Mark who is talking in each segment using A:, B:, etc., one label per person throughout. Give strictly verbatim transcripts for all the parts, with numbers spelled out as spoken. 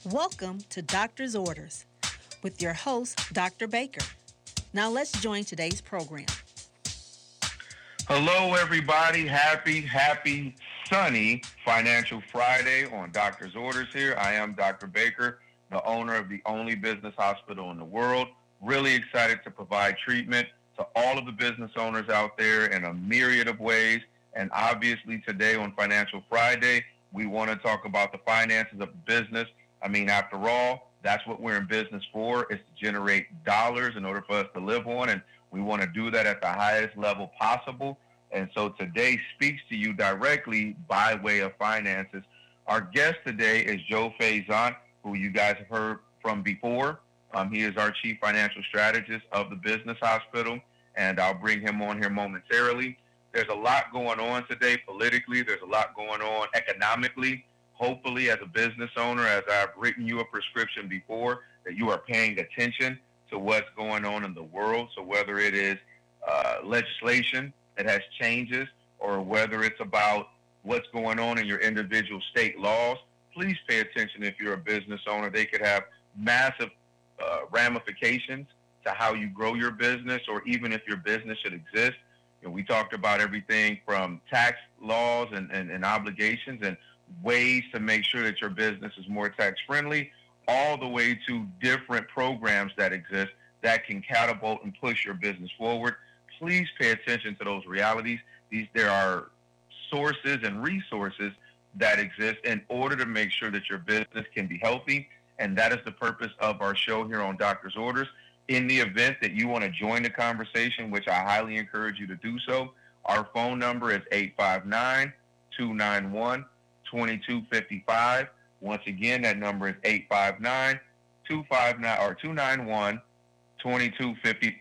A: Welcome to Doctor's Orders with your host, Doctor Baker. Now let's join today's program.
B: Hello, everybody. Happy, happy, sunny Financial Friday on Doctor's Orders here. I am Doctor Baker, the owner of the only business hospital in the world. Really excited to provide treatment to all of the business owners out there in a myriad of ways. And obviously today on Financial Friday, we want to talk about the finances of the business. I mean, after all, that's what we're in business for, is to generate dollars in order for us to live on. And we want to do that at the highest level possible. And so today speaks to you directly by way of finances. Our guest today is Joe Faison, who you guys have heard from before. Um, he is our chief financial strategist of the business hospital, and I'll bring him on here momentarily. There's a lot going on today politically. There's a lot going on economically. Hopefully, as a business owner, as I've written you a prescription before, that you are paying attention to what's going on in the world. So whether it is uh, legislation that has changes, or whether it's about what's going on in your individual state laws, please pay attention if you're a business owner. They could have massive uh, ramifications to how you grow your business, or even if your business should exist. You know, we talked about everything from tax laws and, and, and obligations and ways to make sure that your business is more tax friendly, all the way to different programs that exist that can catapult and push your business forward. Please pay attention to those realities. These, there are sources and resources that exist in order to make sure that your business can be healthy. And that is the purpose of our show here on Doctor's Orders. In the event that you want to join the conversation, which I highly encourage you to do so, our phone number is eight five nine, two nine one, two two five five. Once again, that number is eight five nine, two five nine or two nine one, two two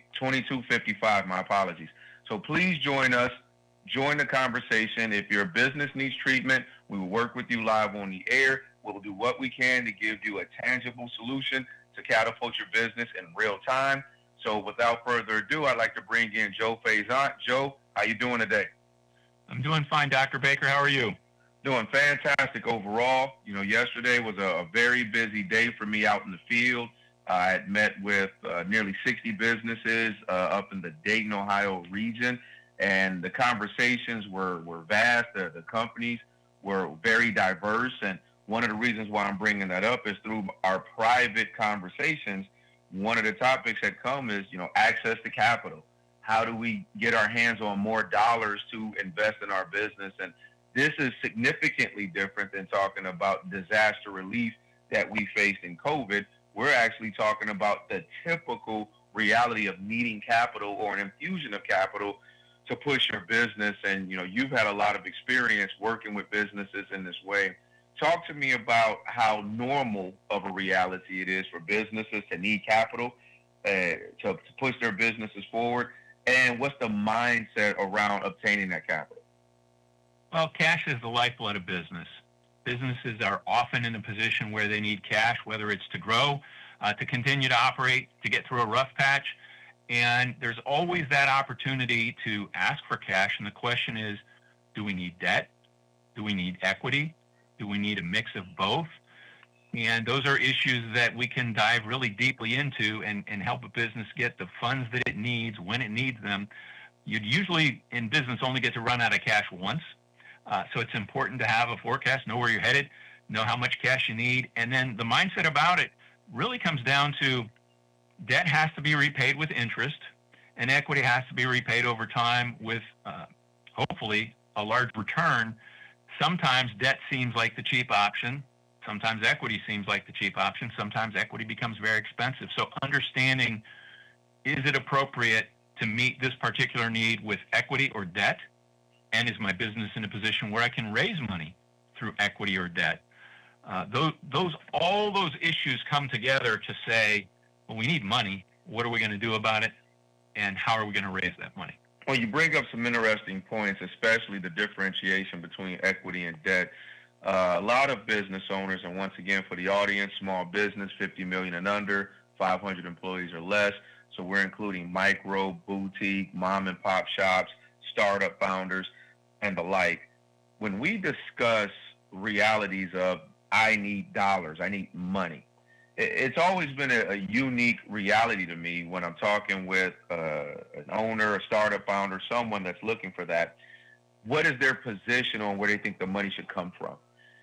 B: five five. My apologies. So please join us. Join the conversation. If your business needs treatment, we will work with you live on the air. We'll do what we can to give you a tangible solution to catapult your business in real time. So without further ado, I'd like to bring in Joe Faison. Joe, how you doing today?
C: I'm doing fine, Doctor Baker. How are you?
B: Doing fantastic overall. You know, yesterday was a, a very busy day for me out in the field. I had met with uh, nearly sixty businesses uh, up in the Dayton, Ohio region, and the conversations were, were vast. The, the companies were very diverse, and one of the reasons why I'm bringing that up is through our private conversations. One of the topics that come is, you know, access to capital. How do we get our hands on more dollars to invest in our business? And this is significantly different than talking about disaster relief that we faced in COVID. We're actually talking about the typical reality of needing capital or an infusion of capital to push your business. And, you know, you've had a lot of experience working with businesses in this way. Talk to me about how normal of a reality it is for businesses to need capital uh, to, to push their businesses forward, and what's the mindset around obtaining that capital?
C: Well, cash is the lifeblood of business. Businesses are often in a position where they need cash, whether it's to grow, uh, to continue to operate, to get through a rough patch. And there's always that opportunity to ask for cash. And the question is, do we need debt? Do we need equity? Do we need a mix of both? And those are issues that we can dive really deeply into and, and help a business get the funds that it needs when it needs them. You'd usually in business only get to run out of cash once. Uh, so it's important to have a forecast, know where you're headed, know how much cash you need. And then the mindset about it really comes down to debt has to be repaid with interest, and equity has to be repaid over time with uh, hopefully a large return. Sometimes debt seems like the cheap option. Sometimes equity seems like the cheap option. Sometimes equity becomes very expensive. So understanding, is it appropriate to meet this particular need with equity or debt? And is my business in a position where I can raise money through equity or debt? Uh, those, those, all those issues come together to say, well, we need money. What are we going to do about it? And how are we going to raise that money?
B: Well, you bring up some interesting points, especially the differentiation between equity and debt. Uh, a lot of business owners, and once again, for the audience, small business, fifty million and under, five hundred employees or less. So we're including micro, boutique, mom and pop shops, startup founders, and the like. When we discuss realities of I need dollars. I need money. It's always been a, a unique reality to me when I'm talking with uh, an owner, a startup founder, someone that's looking for that. What is their position on where they think the money should come from?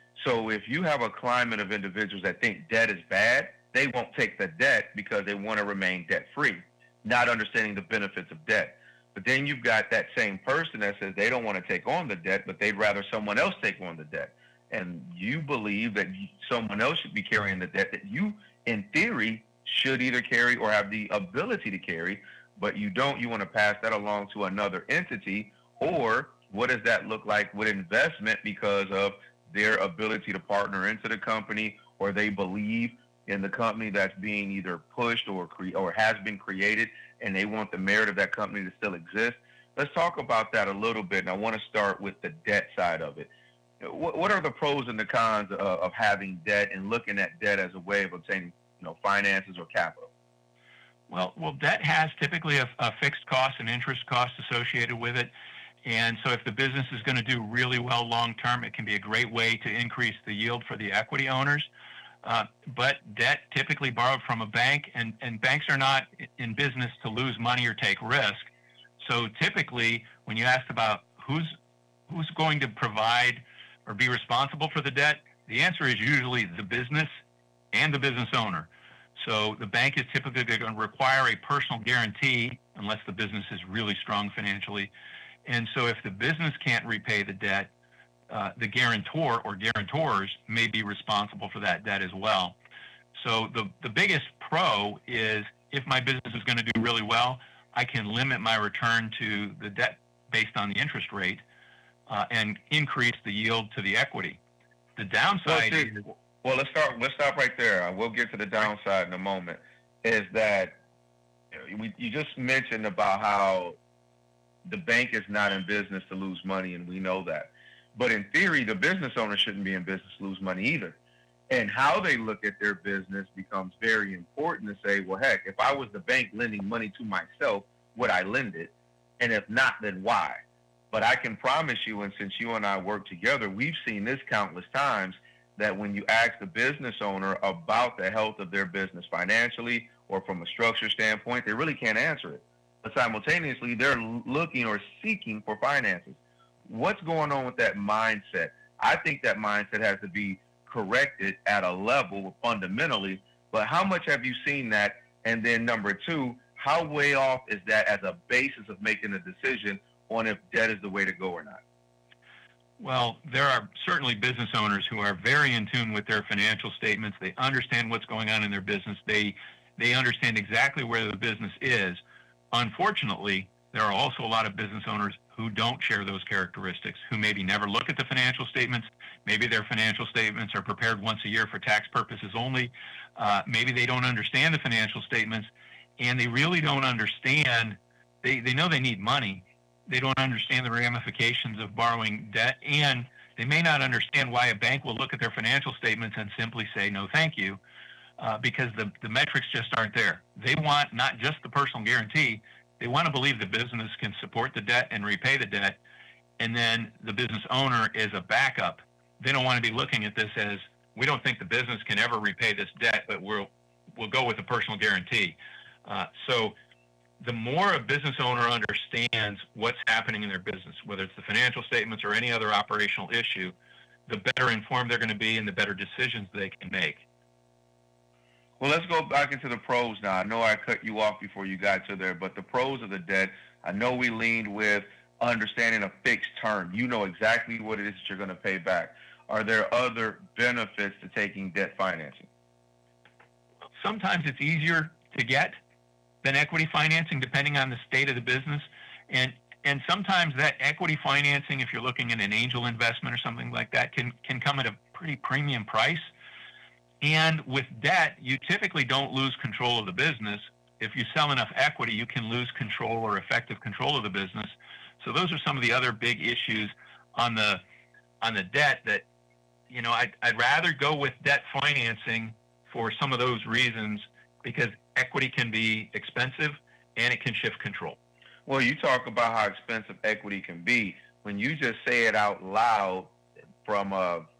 B: So if you have a climate of individuals that think debt is bad, they won't take the debt because they want to remain debt-free, not understanding the benefits of debt. But then you've got that same person that says they don't want to take on the debt, but they'd rather someone else take on the debt. And you believe that someone else should be carrying the debt that you, in theory, should either carry or have the ability to carry, but you don't. You want to pass that along to another entity. Or what does that look like with investment because of their ability to partner into the company, or they believe in the company that's being either pushed or cre- or has been created, and they want the merit of that company to still exist? Let's talk about that a little bit, and I want to start with the debt side of it. What, what are the pros and the cons of, of having debt and looking at debt as a way of obtaining, you know, finances or capital?
C: Well, well, debt has typically a, a fixed cost and interest cost associated with it. And so if the business is going to do really well long term, it can be a great way to increase the yield for the equity owners. Uh, but debt typically borrowed from a bank, and, and banks are not in business to lose money or take risk. So typically, when you asked about who's who's going to provide or be responsible for the debt, the answer is usually the business and the business owner. So the bank is typically going to require a personal guarantee unless the business is really strong financially. And so if the business can't repay the debt, uh, the guarantor or guarantors may be responsible for that debt as well. So the, the biggest pro is if my business is going to do really well, I can limit my return to the debt based on the interest rate uh, and increase the yield to the equity. The downside
B: well, see,
C: is...
B: Well, let's start. Let's stop right there. We'll get to the downside in a moment. Is that we, you just mentioned about how the bank is not in business to lose money, and we know that. But in theory, the business owner shouldn't be in business to lose money either. And how they look at their business becomes very important to say, well, heck, if I was the bank lending money to myself, would I lend it? And if not, then why? But I can promise you, and since you and I work together, we've seen this countless times, that when you ask the business owner about the health of their business financially or from a structure standpoint, they really can't answer it. But simultaneously, they're looking or seeking for finances. What's going on with that mindset? I think that mindset has to be corrected at a level fundamentally, but how much have you seen that? And then number two, how way off is that as a basis of making a decision on if debt is the way to go or not?
C: Well, there are certainly business owners who are very in tune with their financial statements. They understand what's going on in their business. They they understand exactly where the business is. Unfortunately, there are also a lot of business owners who don't share those characteristics, who maybe never look at the financial statements. Maybe their financial statements are prepared once a year for tax purposes only. Uh, maybe they don't understand the financial statements, and they really don't understand. They, they know they need money. They don't understand the ramifications of borrowing debt, and they may not understand why a bank will look at their financial statements and simply say, no, thank you, uh, because the, the metrics just aren't there. They want not just the personal guarantee. They want to believe the business can support the debt and repay the debt, and then the business owner is a backup. They don't want to be looking at this as, we don't think the business can ever repay this debt, but we'll, we'll go with the personal guarantee. Uh, so the more a business owner understands what's happening in their business, whether it's the financial statements or any other operational issue, the better informed they're going to be and the better decisions they can make.
B: Well, let's go back into the pros now. I know I cut you off before you got to there, but the pros of the debt, I know we leaned with understanding a fixed term. You know exactly what it is that you're going to pay back. Are there other benefits to taking debt financing?
C: Sometimes it's easier to get than equity financing, depending on the state of the business. And and sometimes that equity financing, if you're looking at an angel investment or something like that, can, can come at a pretty premium price. And with debt, you typically don't lose control of the business. If you sell enough equity, you can lose control or effective control of the business. So those are some of the other big issues on the on the debt that, you know, I'd, I'd rather go with debt financing for some of those reasons, because equity can be expensive and it can shift control.
B: Well, you talk about how expensive equity can be. When you just say it out loud from a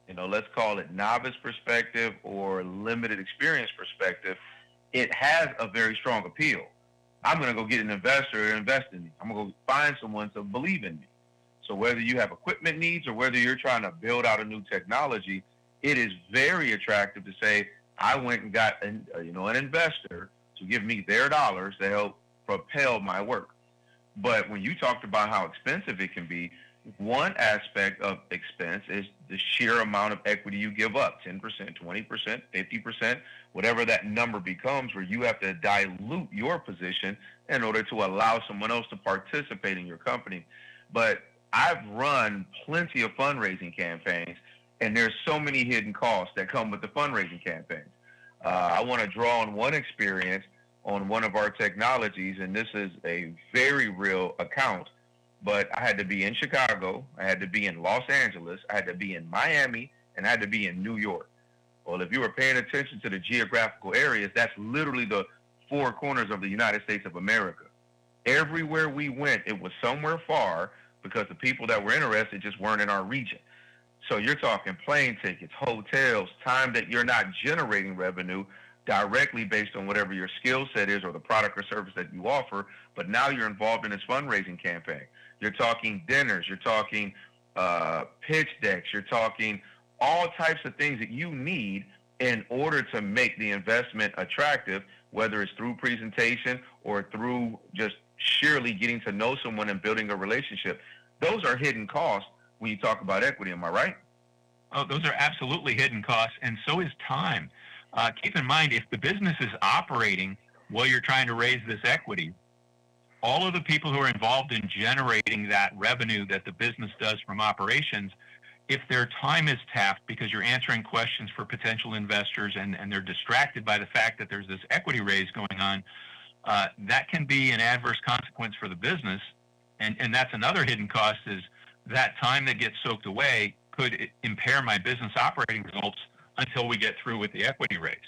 B: you know, let's call it novice perspective or limited experience perspective, it has a very strong appeal. I'm going to go get an investor to invest in me. I'm going to go find someone to believe in me. So whether you have equipment needs or whether you're trying to build out a new technology, it is very attractive to say, I went and got an, uh, you know, an investor to give me their dollars to help propel my work. But when you talked about how expensive it can be, one aspect of expense is the sheer amount of equity you give up, ten percent, twenty percent, fifty percent, whatever that number becomes, where you have to dilute your position in order to allow someone else to participate in your company. But I've run plenty of fundraising campaigns, and there's so many hidden costs that come with the fundraising campaigns. Uh, I want to draw on one experience on one of our technologies, and this is a very real account. But I had to be in Chicago, I had to be in Los Angeles, I had to be in Miami, and I had to be in New York. Well, if you were paying attention to the geographical areas, that's literally the four corners of the United States of America. Everywhere we went, it was somewhere far because the people that were interested just weren't in our region. So you're talking plane tickets, hotels, time that you're not generating revenue directly based on whatever your skill set is or the product or service that you offer, but now you're involved in this fundraising campaign. You're talking dinners, you're talking uh, pitch decks, you're talking all types of things that you need in order to make the investment attractive, whether it's through presentation or through just sheerly getting to know someone and building a relationship. Those are hidden costs when you talk about equity, am I right?
C: Oh, those are absolutely hidden costs, and so is time. Uh, keep in mind, if the business is operating while you're trying to raise this equity, all of the people who are involved in generating that revenue that the business does from operations, if their time is tapped because you're answering questions for potential investors and, and they're distracted by the fact that there's this equity raise going on, uh, that can be an adverse consequence for the business. And, and that's another hidden cost, is that time that gets soaked away could impair my business operating results until we get through with the equity raise.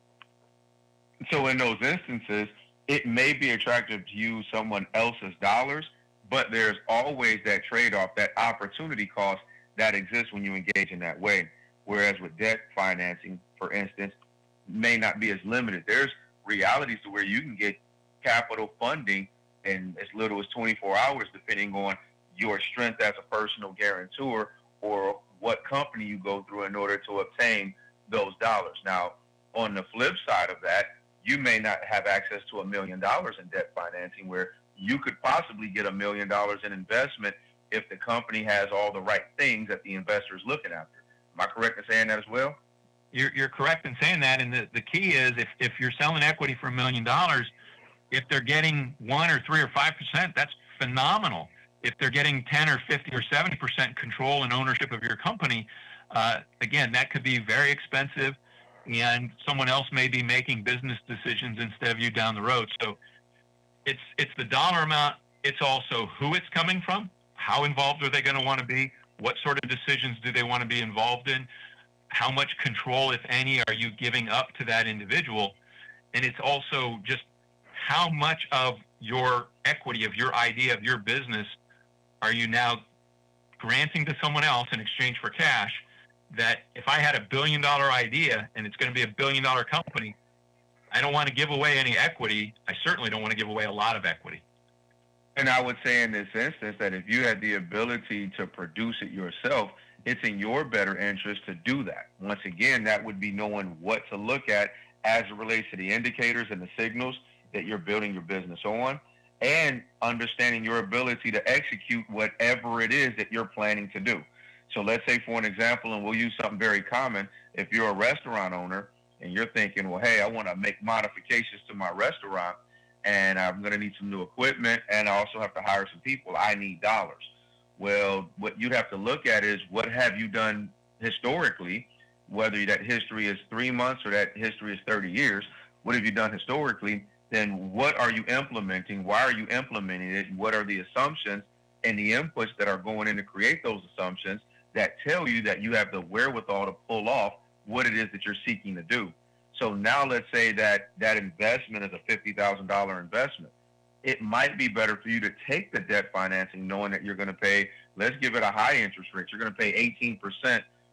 B: So in those instances, it may be attractive to use someone else's dollars, but there's always that trade-off, that opportunity cost that exists when you engage in that way. Whereas with debt financing, for instance, may not be as limited. There's realities to where you can get capital funding in as little as twenty-four hours, depending on your strength as a personal guarantor or what company you go through in order to obtain those dollars. Now, on the flip side of that, you may not have access to a million dollars in debt financing, where you could possibly get a million dollars in investment if the company has all the right things that the investor is looking after. Am I correct in saying that as well?
C: You're, you're correct in saying that. And the, the key is, if, if you're selling equity for a million dollars, if they're getting one or three or five percent, that's phenomenal. If they're getting ten or fifty or seventy percent control and ownership of your company, uh, again, that could be very expensive, and someone else may be making business decisions instead of you down the road. So it's it's the dollar amount. It's also who it's coming from. How involved are they going to want to be? What sort of decisions do they want to be involved in? How much control, if any, are you giving up to that individual? And it's also just how much of your equity, of your idea, of your business, are you now granting to someone else in exchange for cash? That if I had a billion dollar idea and it's going to be a billion dollar company, I don't want to give away any equity. I certainly don't want to give away a lot of equity.
B: And I would say in this instance that if you had the ability to produce it yourself, it's in your better interest to do that. Once again, that would be knowing what to look at as it relates to the indicators and the signals that you're building your business on, and understanding your ability to execute whatever it is that you're planning to do. So let's say, for an example, and we'll use something very common, if you're a restaurant owner and you're thinking, well, hey, I want to make modifications to my restaurant, and I'm going to need some new equipment, and I also have to hire some people. I need dollars. Well, what you'd have to look at is, what have you done historically, whether that history is three months or that history is thirty years, what have you done historically? Then what are you implementing? Why are you implementing it? What are the assumptions and the inputs that are going in to create those assumptions that tell you that you have the wherewithal to pull off what it is that you're seeking to do? So now let's say that that investment is a fifty thousand dollars investment. It might be better for you to take the debt financing knowing that you're going to pay, let's give it a high interest rate. You're going to pay eighteen percent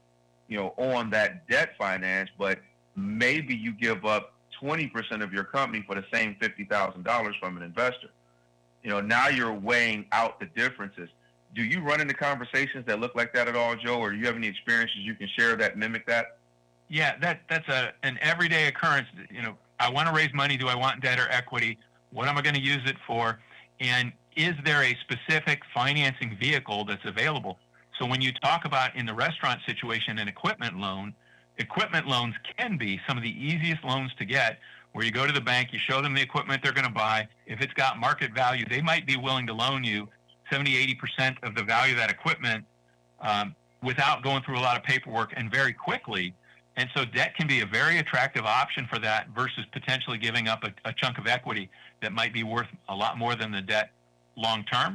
B: you know, on that debt finance, but maybe you give up twenty percent of your company for the same fifty thousand dollars from an investor. You know, now you're weighing out the differences. Do you run into conversations that look like that at all, Joe, or do you have any experiences you can share that mimic that?
C: Yeah, that that's a an everyday occurrence. You know, I want to raise money. Do I want debt or equity? What am I going to use it for? And is there a specific financing vehicle that's available? So when you talk about in the restaurant situation an equipment loan, equipment loans can be some of the easiest loans to get, where you go to the bank, you show them the equipment they're going to buy. If it's got market value, they might be willing to loan you seventy, eighty percent of the value of that equipment um, without going through a lot of paperwork and very quickly. And so debt can be a very attractive option for that versus potentially giving up a, a chunk of equity that might be worth a lot more than the debt long term.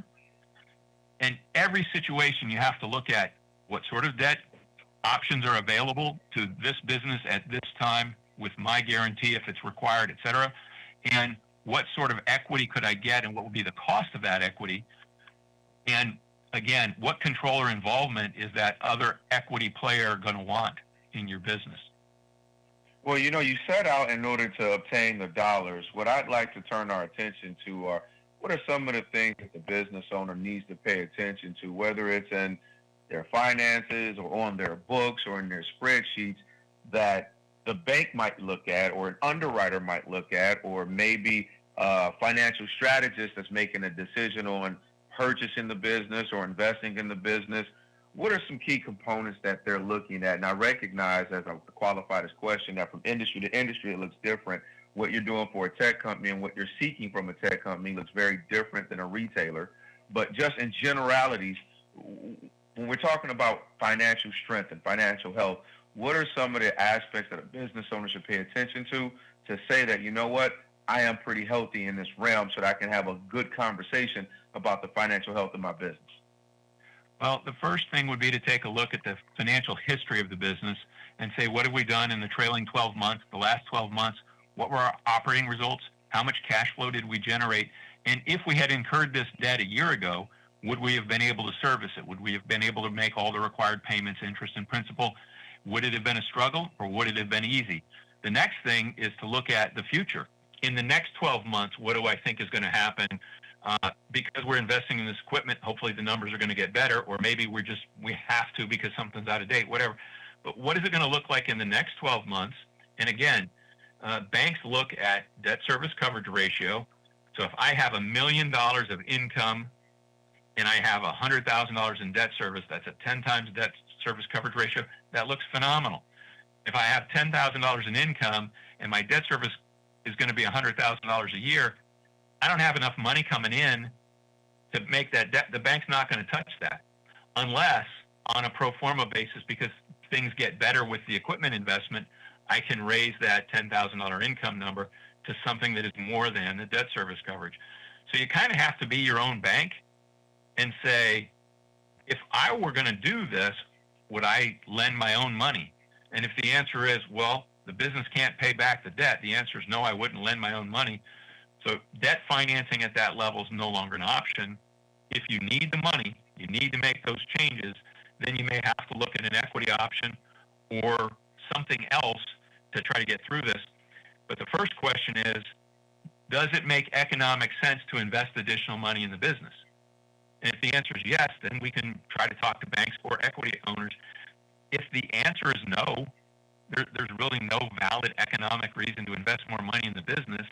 C: And every situation you have to look at what sort of debt options are available to this business at this time with my guarantee if it's required, et cetera. And what sort of equity could I get and what would be the cost of that equity? And again, what controller involvement is that other equity player going to want in your business?
B: Well, you know, you set out in order to obtain the dollars. What I'd like to turn our attention to are what are some of the things that the business owner needs to pay attention to, whether it's in their finances or on their books or in their spreadsheets, that the bank might look at or an underwriter might look at, or maybe a financial strategist that's making a decision on purchasing the business or investing in the business. What are some key components that they're looking at? And I recognize, as I qualified this question, that from industry to industry, it looks different. What you're doing for a tech company and what you're seeking from a tech company looks very different than a retailer. But just in generalities, when we're talking about financial strength and financial health, what are some of the aspects that a business owner should pay attention to to say that, you know what, I am pretty healthy in this realm so that I can have a good conversation about the financial health of my business?
C: Well, the first thing would be to take a look at the financial history of the business and say, what have we done in the trailing twelve months, the last twelve months? What were our operating results? How much cash flow did we generate? And if we had incurred this debt a year ago, would we have been able to service it? Would we have been able to make all the required payments, interest and principal? Would it have been a struggle or would it have been easy? The next thing is to look at the future. In the next twelve months, what do I think is going to happen? Uh, because we're investing in this equipment, hopefully the numbers are going to get better, or maybe we're just, we have to because something's out of date, whatever. But what is it going to look like in the next twelve months? And again, uh, banks look at debt service coverage ratio. So if I have a million dollars of income and I have one hundred thousand dollars in debt service, that's a ten times debt service coverage ratio. That looks phenomenal. If I have ten thousand dollars in income and my debt service is going to be one hundred thousand dollars a year, I don't have enough money coming in to make that debt. The bank's not going to touch that unless on a pro forma basis, because things get better with the equipment investment, I can raise that ten thousand dollars income number to something that is more than the debt service coverage. So you kind of have to be your own bank and say, if I were going to do this, would I lend my own money? And if the answer is, well, the business can't pay back the debt, the answer is no, I wouldn't lend my own money. So debt financing at that level is no longer an option. If you need the money, you need to make those changes, then you may have to look at an equity option or something else to try to get through this. But the first question is, does it make economic sense to invest additional money in the business? And if the answer is yes, then we can try to talk to banks or equity owners. If the answer is no, there, there's really no valid economic reason to invest more money in the business,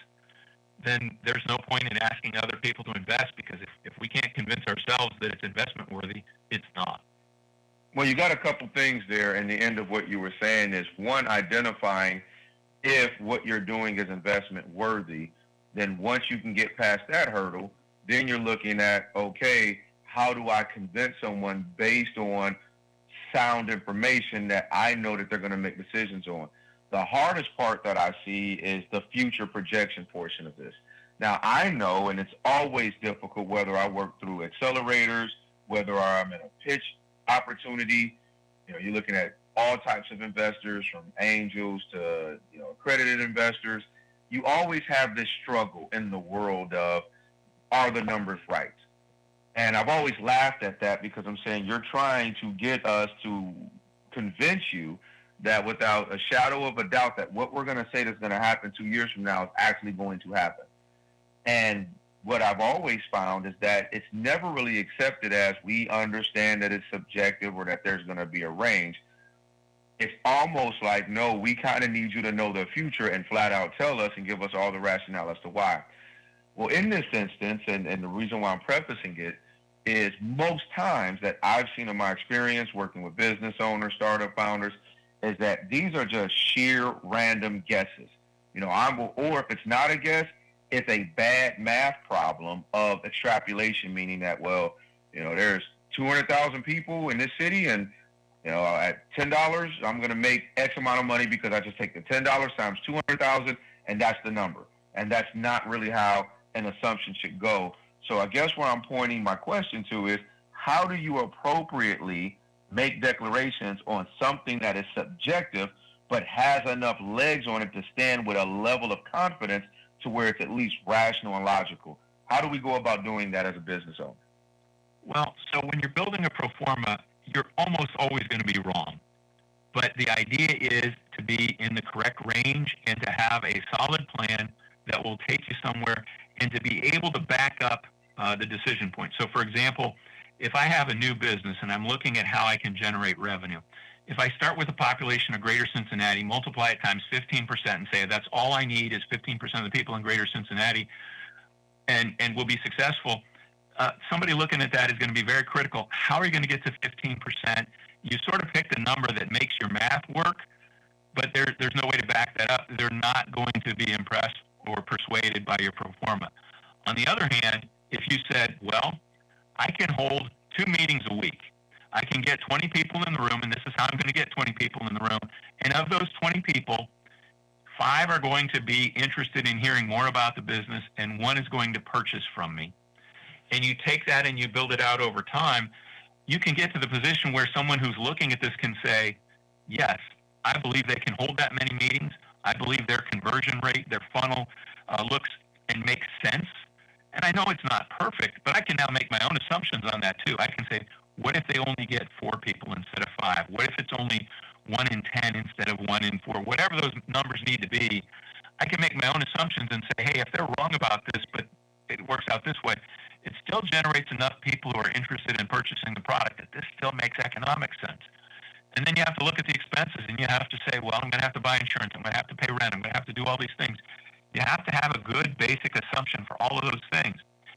C: then there's no point in asking other people to invest, because if, if we can't convince ourselves that it's investment worthy, it's not.
B: Well, you got a couple things there in the end of what you were saying is, one, identifying if what you're doing is investment worthy. Then once you can get past that hurdle, then you're looking at, okay, how do I convince someone based on sound information that I know that they're going to make decisions on? The hardest part that I see is the future projection portion of this. Now, I know, and it's always difficult whether I work through accelerators, whether I'm in a pitch opportunity, you know, you're looking at all types of investors, from angels to, you know, accredited investors. You always have this struggle in the world of, are the numbers right? And I've always laughed at that, because I'm saying you're trying to get us to convince you that without a shadow of a doubt that what we're going to say that's going to happen two years from now is actually going to happen. And what I've always found is that it's never really accepted as we understand that it's subjective or that there's going to be a range. It's almost like, no, we kind of need you to know the future and flat out tell us and give us all the rationale as to why. Well, in this instance, and, and the reason why I'm prefacing it, is most times that I've seen in my experience working with business owners, startup founders, is that these are just sheer random guesses. You know, I'm, or if it's not a guess, it's a bad math problem of extrapolation, meaning that, well, you know, there's two hundred thousand people in this city, and, you know, at ten dollars, I'm going to make X amount of money because I just take the ten dollars times two hundred thousand, and that's the number. And that's not really how an assumption should go. So I guess where I'm pointing my question to is, how do you appropriately make declarations on something that is subjective but has enough legs on it to stand with a level of confidence to where it's at least rational and logical? How do we go about doing that as a business owner?
C: Well, so when you're building a pro forma, you're almost always going to be wrong. But the idea is to be in the correct range and to have a solid plan that will take you somewhere and to be able to back up uh, the decision point. So, for example, if I have a new business and I'm looking at how I can generate revenue, if I start with a population of Greater Cincinnati, multiply it times fifteen percent and say that's all I need is fifteen percent of the people in Greater Cincinnati, and, and we'll be successful, uh, somebody looking at that is going to be very critical. How are you going to get to fifteen percent? You sort of picked a number that makes your math work, but there, there's no way to back that up. They're not going to be impressed or persuaded by your pro forma. On the other hand, if you said, well, I can hold two meetings a week. I can get twenty people in the room, and this is how I'm going to get twenty people in the room. And of those twenty people, five are going to be interested in hearing more about the business, and one is going to purchase from me. And you take that and you build it out over time, you can get to the position where someone who's looking at this can say, yes, I believe they can hold that many meetings. I believe their conversion rate, their funnel uh, looks and makes sense. And I know it's not perfect, but I can now make my own assumptions on that too. I can say, what if they only get four people instead of five? What if it's only one in ten instead of one in four? Whatever those numbers need to be, I can make my own assumptions and say, hey, if they're wrong about this, but it works out this way, it still generates enough people who are interested in purchasing the product that this still makes economic sense. And then you have to look at the expenses, and you have to say, well, I'm going to have to buy insurance, I'm going to have to pay rent, I'm going to have to do all these things. You have to have a good basic assumption for all of those things.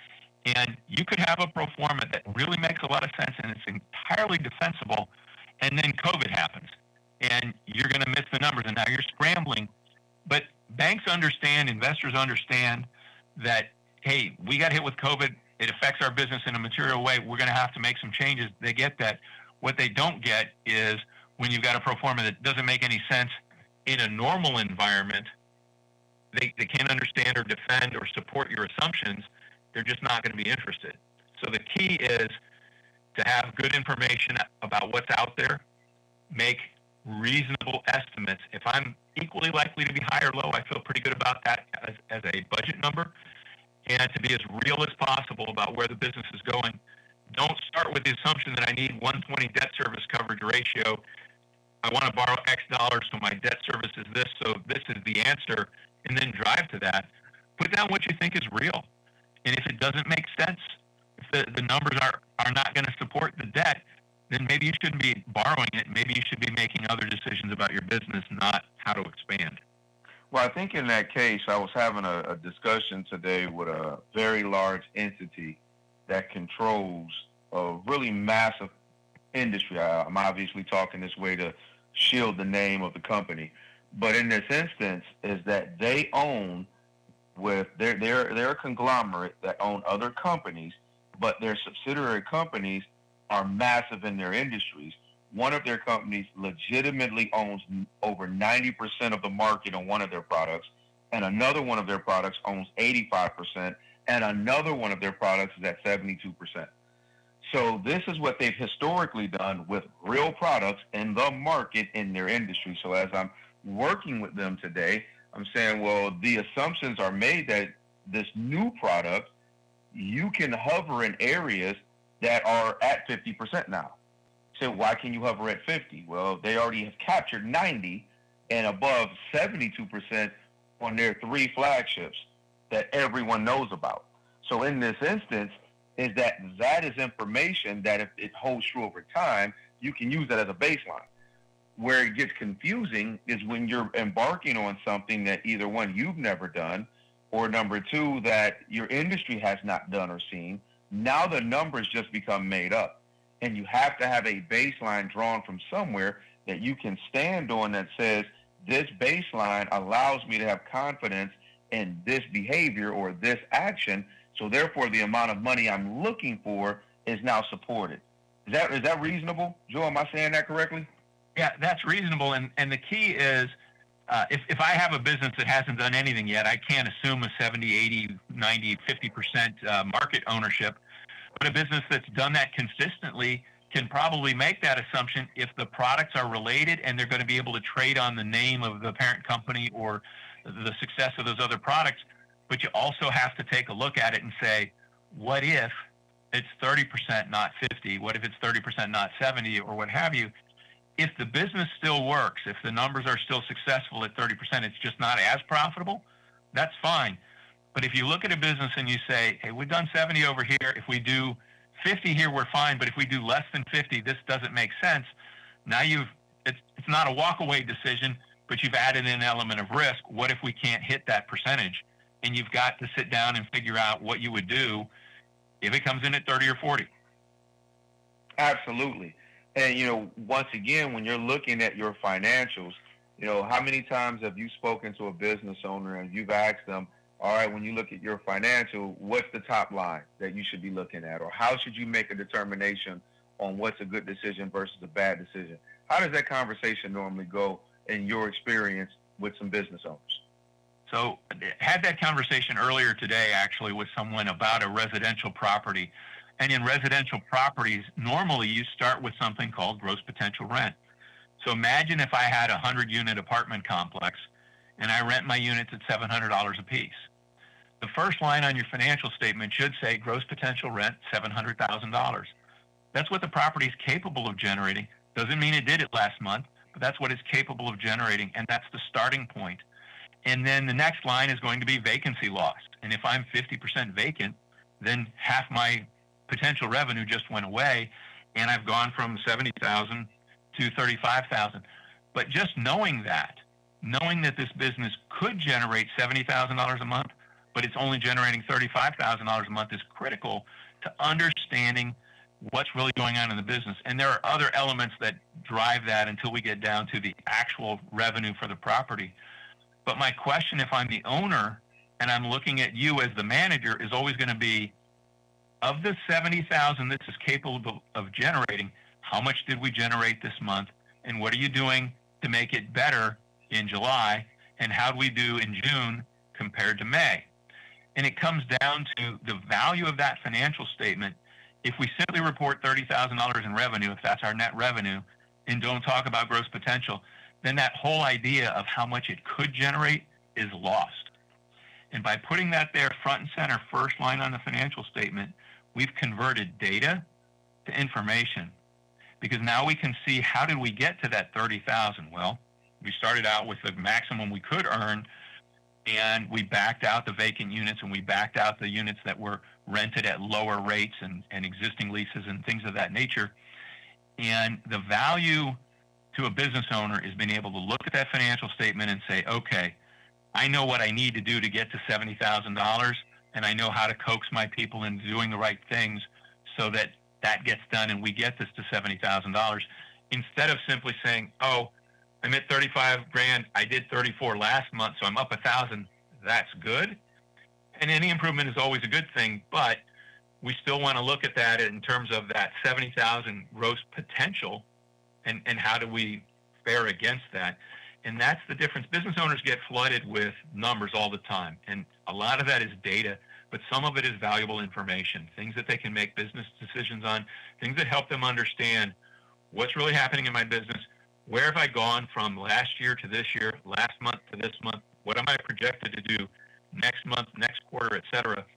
C: And you could have a pro forma that really makes a lot of sense and it's entirely defensible, and then COVID happens, and you're going to miss the numbers, and now you're scrambling. But banks understand, investors understand that, hey, we got hit with COVID. It affects our business in a material way. We're going to have to make some changes. They get that. What they don't get is when you've got a pro forma that doesn't make any sense in a normal environment, they, they can't understand or defend or support your assumptions. They're just not going to be interested. So the key is to have good information about what's out there, make reasonable estimates. If I'm equally likely to be high or low, I feel pretty good about that as, as a budget number, and to be as real as possible about where the business is going. Don't start with the assumption that I need one twenty debt service coverage ratio. I want to borrow X dollars, so my debt service is this, so this is the answer, and then drive to that. Put down what you think is real. And if it doesn't make sense, if the, the numbers are, are not going to support the debt, then maybe you shouldn't be borrowing it. Maybe you should be making other decisions about your business, not how to expand.
B: Well, I think in that case, I was having a, a discussion today with a very large entity that controls a really massive industry. I, I'm obviously talking this way to shield the name of the company. But in this instance, is that they own with they're they're they're a conglomerate that own other companies, but their subsidiary companies are massive in their industries. One of their companies legitimately owns over ninety percent of the market on one of their products, and another one of their products owns eighty-five percent, and another one of their products is at seventy-two percent. So this is what they've historically done with real products in the market in their industry. So as I'm working with them today, I'm saying, well, the assumptions are made that this new product, you can hover in areas that are at fifty percent now. said, why can you hover at fifty? Well, they already have captured ninety and above seventy-two percent on their three flagships that everyone knows about. So in this instance, is that that is information that if it holds true over time, you can use that as a baseline. Where it gets confusing is when you're embarking on something that either one, you've never done, or number two, that your industry has not done or seen. Now the numbers just become made up. And you have to have a baseline drawn from somewhere that you can stand on that says, this baseline allows me to have confidence in this behavior or this action. So therefore, the amount of money I'm looking for is now supported. Is that is that reasonable, Joe? Am I saying that correctly?
C: Yeah, that's reasonable. And, and the key is, uh, if, if I have a business that hasn't done anything yet, I can't assume a seventy, eighty, ninety, fifty percent uh, market ownership. But a business that's done that consistently can probably make that assumption if the products are related and they're going to be able to trade on the name of the parent company or the success of those other products. But you also have to take a look at it and say, what if it's thirty percent, not fifty? What if it's thirty percent, not seventy, or what have you? If the business still works, if the numbers are still successful at thirty percent, it's just not as profitable, that's fine. But if you look at a business and you say, hey, we've done seventy over here. If we do fifty here, we're fine. But if we do less than fifty, this doesn't make sense. Now you've, it's, it's not a walk-away decision, but you've added in an element of risk. What if we can't hit that percentage? And you've got to sit down and figure out what you would do if it comes in at thirty or forty.
B: Absolutely. And, you know, once again, when you're looking at your financials, you know, how many times have you spoken to a business owner and you've asked them, all right, when you look at your financial, what's the top line that you should be looking at? Or how should you make a determination on what's a good decision versus a bad decision? How does that conversation normally go in your experience with some business owners?
C: So I had that conversation earlier today, actually, with someone about a residential property. And in residential properties, normally you start with something called gross potential rent. So imagine if I had a hundred-unit apartment complex and I rent my units at seven hundred dollars a piece. The first line on your financial statement should say gross potential rent, seven hundred thousand dollars. That's what the property is capable of generating. Doesn't mean it did it last month, but that's what it's capable of generating, and that's the starting point. And then the next line is going to be vacancy loss. And if I'm fifty percent vacant, then half my potential revenue just went away, and I've gone from seventy thousand to thirty-five thousand. But just knowing that, knowing that this business could generate seventy thousand dollars a month, but it's only generating thirty-five thousand dollars a month is critical to understanding what's really going on in the business. And there are other elements that drive that until we get down to the actual revenue for the property. But my question, if I'm the owner and I'm looking at you as the manager, is always going to be, of the seventy thousand this is capable of generating, how much did we generate this month? And what are you doing to make it better in July? And how do we do in June compared to May? And it comes down to the value of that financial statement. If we simply report thirty thousand dollars in revenue, if that's our net revenue, and don't talk about gross potential, then that whole idea of how much it could generate is lost. And by putting that there front and center, first line on the financial statement, we've converted data to information. Because now we can see, how did we get to that thirty thousand? Well, we started out with the maximum we could earn, and we backed out the vacant units, and we backed out the units that were rented at lower rates and, and existing leases and things of that nature. And the value to a business owner is being able to look at that financial statement and say, okay, I know what I need to do to get to seventy thousand dollars, and I know how to coax my people into doing the right things so that that gets done and we get this to seventy thousand dollars, instead of simply saying, oh, I'm at thirty-five grand, I did thirty-four last month, so I'm up a thousand. That's good. And any improvement is always a good thing, but we still want to look at that in terms of that seventy thousand gross potential, and, and how do we fare against that? And that's the difference. Business owners get flooded with numbers all the time, and a lot of that is data, but some of it is valuable information, things that they can make business decisions on, things that help them understand what's really happening in my business. Where have I gone from last year to this year, last month to this month? What am I projected to do next month, next quarter, et cetera?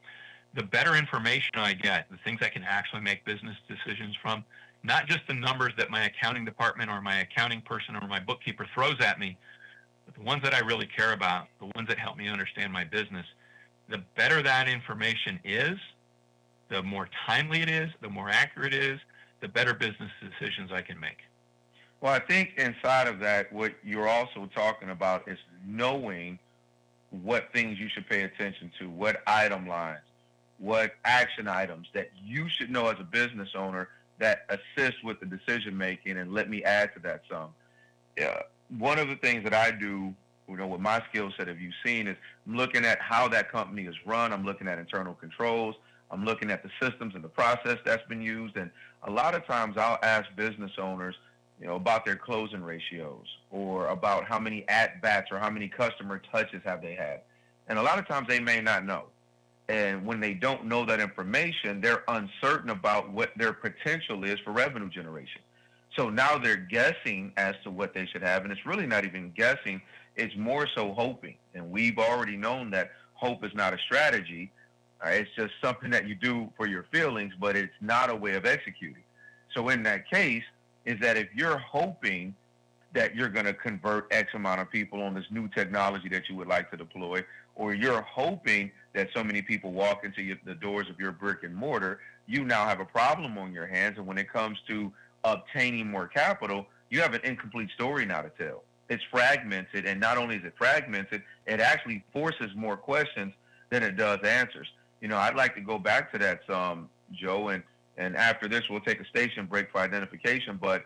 C: the better information I get, the things I can actually make business decisions from, not just the numbers that my accounting department or my accounting person or my bookkeeper throws at me, but the ones that I really care about, the ones that help me understand my business, the better that information is, the more timely it is, the more accurate it is, the better business decisions I can make.
B: Well, I think inside of that, what you're also talking about is knowing what things you should pay attention to, what item lines, what action items that you should know as a business owner that assist with the decision making. And let me add to that some. Yeah, one of the things that I do, you know, with my skill set, have you seen, is I'm looking at how that company is run. I'm looking at internal controls. I'm looking at the systems and the process that's been used. And a lot of times I'll ask business owners, you know, about their closing ratios or about how many at-bats or how many customer touches have they had. And a lot of times they may not know. And when they don't know that information, they're uncertain about what their potential is for revenue generation. So now they're guessing as to what they should have. And it's really not even guessing. It's more so hoping. And we've already known that hope is not a strategy. Uh, it's just something that you do for your feelings, but it's not a way of executing. So in that case, is that if you're hoping that you're going to convert X amount of people on this new technology that you would like to deploy, or you're hoping that so many people walk into your, the doors of your brick and mortar, you now have a problem on your hands. And when it comes to obtaining more capital, you have an incomplete story now to tell. It's fragmented, and not only is it fragmented, it actually forces more questions than it does answers. You know, I'd like to go back to that some, Joe, and And after this, we'll take a station break for identification. But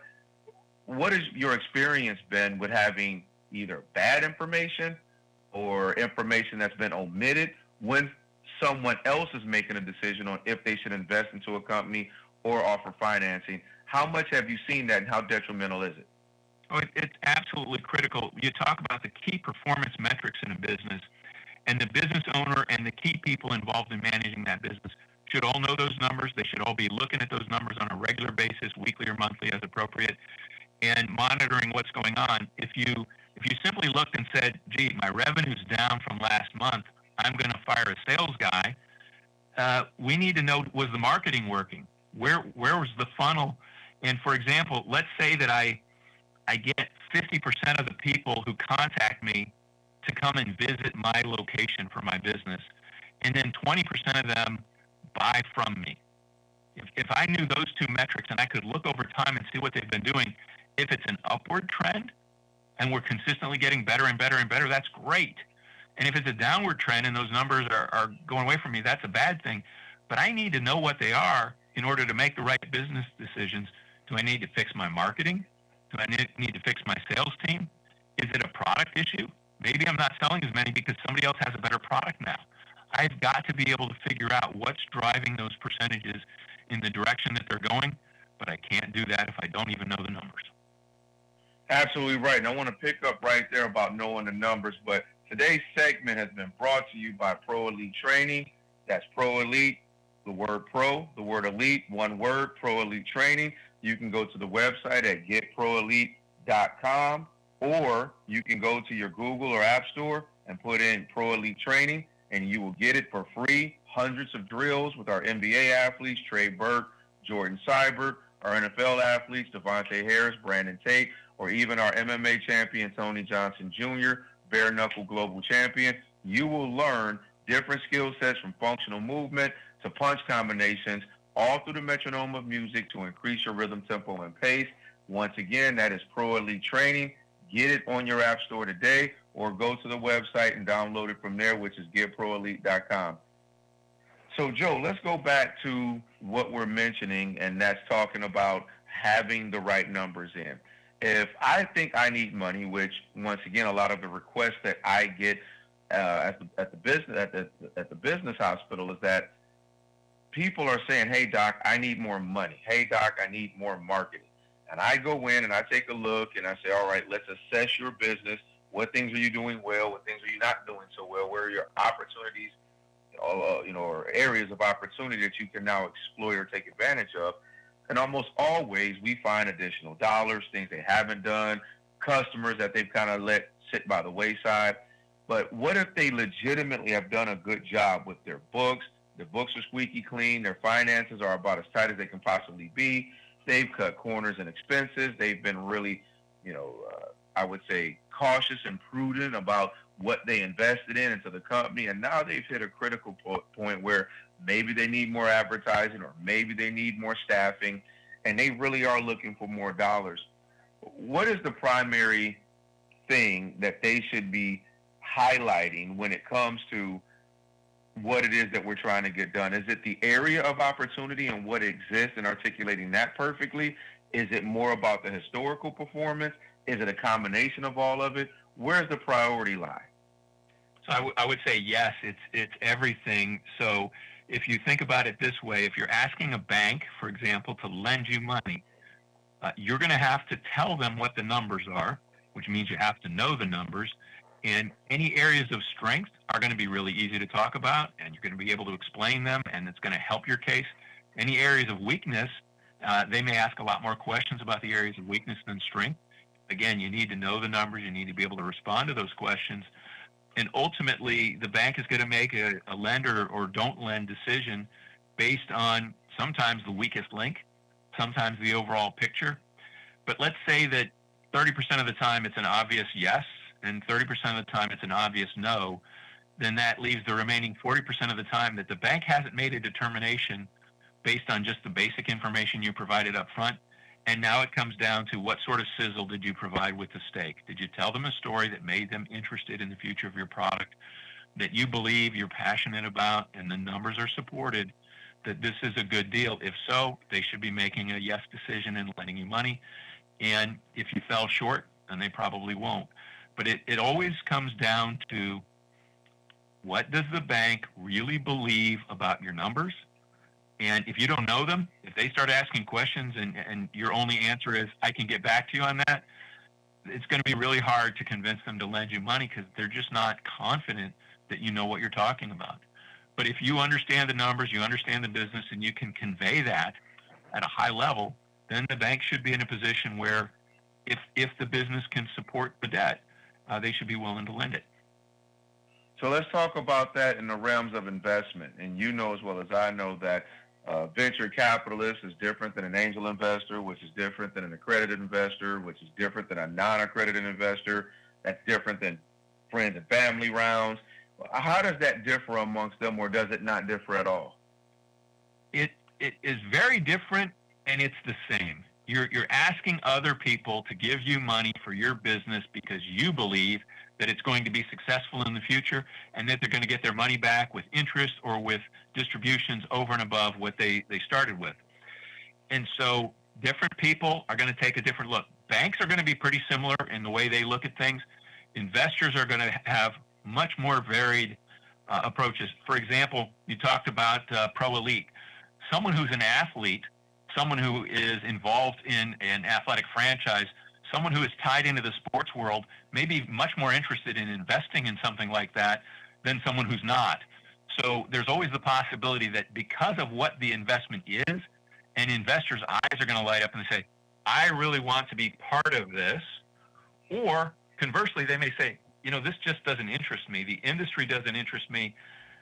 B: what has your experience been with having either bad information or information that's been omitted when someone else is making a decision on if they should invest into a company or offer financing? How much have you seen that, and how detrimental is it?
C: Oh, it, it's absolutely critical. You talk about the key performance metrics in a business, and the business owner and the key people involved in managing that business should all know those numbers. They should all be looking at those numbers on a regular basis, weekly or monthly as appropriate, and monitoring what's going on. If you if you simply looked and said, gee, my revenue's down from last month, I'm going to fire a sales guy, uh, we need to know, was the marketing working? Where where was the funnel? And for example, let's say that I I get fifty percent of the people who contact me to come and visit my location for my business, and then twenty percent of them buy from me. If, if I knew those two metrics and I could look over time and see what they've been doing, if it's an upward trend and we're consistently getting better and better and better, that's great. And if it's a downward trend and those numbers are, are going away from me, that's a bad thing. But I need to know what they are in order to make the right business decisions. Do I need to fix my marketing? Do I need, need to fix my sales team? Is it a product issue? Maybe I'm not selling as many because somebody else has a better product now. I've got to be able to figure out what's driving those percentages in the direction that they're going, but I can't do that if I don't even know the numbers.
B: Absolutely right. And I want to pick up right there about knowing the numbers, but today's segment has been brought to you by Pro Elite Training. That's Pro Elite, the word pro, the word elite, one word, Pro Elite Training. You can go to the website at get pro elite dot com, or you can go to your Google or App Store and put in Pro Elite Training, and you will get it for free. Hundreds of drills with our N B A athletes, Trey Burke, Jordan Seibert, our N F L athletes, Devontae Harris, Brandon Tate, or even our M M A champion, Tony Johnson Junior, bare knuckle global champion. You will learn different skill sets from functional movement to punch combinations, all through the metronome of music to increase your rhythm, tempo, and pace. Once again, that is Pro Elite Training. Get it on your app store today, or go to the website and download it from there, which is get pro elite dot com. So, Joe, let's go back to what we're mentioning, and that's talking about having the right numbers in. If I think I need money, which, once again, a lot of the requests that I get uh, at, the, at the business at the at the business hospital is that people are saying, "Hey, doc, I need more money. Hey, doc, I need more marketing." And I go in and I take a look and I say, "All right, let's assess your business. What things are you doing well? What things are you not doing so well? Where are your opportunities, uh, you know, or areas of opportunity that you can now exploit or take advantage of?" And almost always we find additional dollars, things they haven't done, customers that they've kind of let sit by the wayside. But what if they legitimately have done a good job with their books, The books are squeaky clean. Their finances are about as tight as they can possibly be. They've cut corners and expenses. They've been really, you know, uh, I would say cautious and prudent about what they invested in into the company. And now they've hit a critical po- point where maybe they need more advertising or maybe they need more staffing, and they really are looking for more dollars. What is the primary thing that they should be highlighting when it comes to what it is that we're trying to get done? Is it the area of opportunity and what exists and articulating that perfectly? Is it more about the historical performance? Is it a combination of all of it? Where's the priority lie?
C: So I, w- I would say yes, it's it's everything. So if you think about it this way, if you're asking a bank, for example, to lend you money, uh, you're going to have to tell them what the numbers are, which means you have to know the numbers. And any areas of strength are going to be really easy to talk about, and you're going to be able to explain them, and it's going to help your case. Any areas of weakness, uh, they may ask a lot more questions about the areas of weakness than strength. Again, you need to know the numbers. You need to be able to respond to those questions. And ultimately, the bank is going to make a, a lend or, or don't lend decision based on sometimes the weakest link, sometimes the overall picture. But let's say that thirty percent of the time it's an obvious yes, and thirty percent of the time it's an obvious no. Then that leaves the remaining forty percent of the time that the bank hasn't made a determination based on just the basic information you provided up front. And now it comes down to what sort of sizzle did you provide with the steak? Did you tell them a story that made them interested in the future of your product, that you believe, you're passionate about, and the numbers are supported, that this is a good deal? If so, they should be making a yes decision and lending you money. And if you fell short, then they probably won't. But it, it always comes down to, what does the bank really believe about your numbers? And if you don't know them, if they start asking questions and, and your only answer is, I can get back to you on that, it's going to be really hard to convince them to lend you money because they're just not confident that you know what you're talking about. But if you understand the numbers, you understand the business, and you can convey that at a high level, then the bank should be in a position where if, if the business can support the debt, uh, they should be willing to lend it.
B: So let's talk about that in the realms of investment. And you know as well as I know that Uh, venture capitalist is different than an angel investor, which is different than an accredited investor, which is different than a non-accredited investor. That's different than friends and family rounds. How does that differ amongst them, or does it not differ at all?
C: It it is very different, and it's the same. You're you're asking other people to give you money for your business because you believe that it's going to be successful in the future and that they're going to get their money back with interest or with distributions over and above what they, they started with. And so different people are going to take a different look. Banks are going to be pretty similar in the way they look at things. Investors are going to have much more varied uh, approaches. For example, you talked about uh, Pro Elite. Someone who's an athlete, someone who is involved in an athletic franchise, someone who is tied into the sports world may be much more interested in investing in something like that than someone who's not. So there's always the possibility that because of what the investment is, an investor's eyes are going to light up and say, I really want to be part of this. Or conversely, they may say, you know, this just doesn't interest me. The industry doesn't interest me.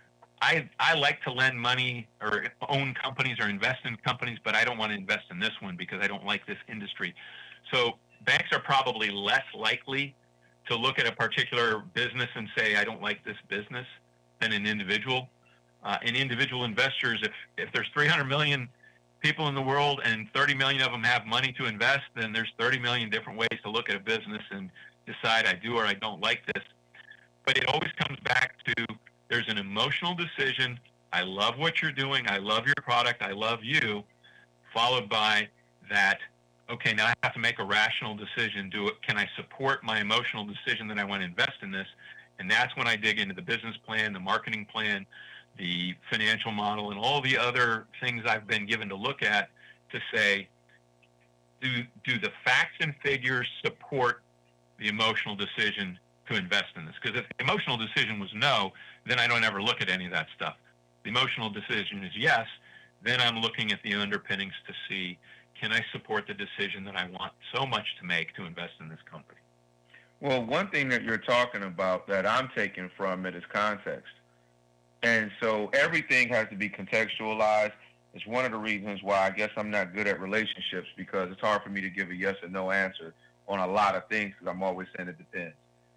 C: I I like to lend money or own companies or invest in companies, but I don't want to invest in this one because I don't like this industry. So banks are probably less likely to look at a particular business and say, I don't like this business, than an individual. Uh, and individual investors, if, if there's three hundred million people in the world and thirty million of them have money to invest, then there's thirty million different ways to look at a business and decide I do or I don't like this. But it always comes back to, there's an emotional decision. I love what you're doing. I love your product. I love you. Followed by that, okay, now I have to make a rational decision. Do it. Can I support my emotional decision that I want to invest in this? And that's when I dig into the business plan, the marketing plan, the financial model, and all the other things I've been given to look at to say, do, do the facts and figures support the emotional decision to invest in this? Because if the emotional decision was no, then I don't ever look at any of that stuff. The emotional decision is yes, then I'm looking at the underpinnings to see, can I support the decision that I want so much to make to invest in this company?
B: Well, one thing that you're talking about that I'm taking from it is context. And so everything has to be contextualized. It's one of the reasons why I guess I'm not good at relationships, because it's hard for me to give a yes or no answer on a lot of things, because I'm always saying it depends.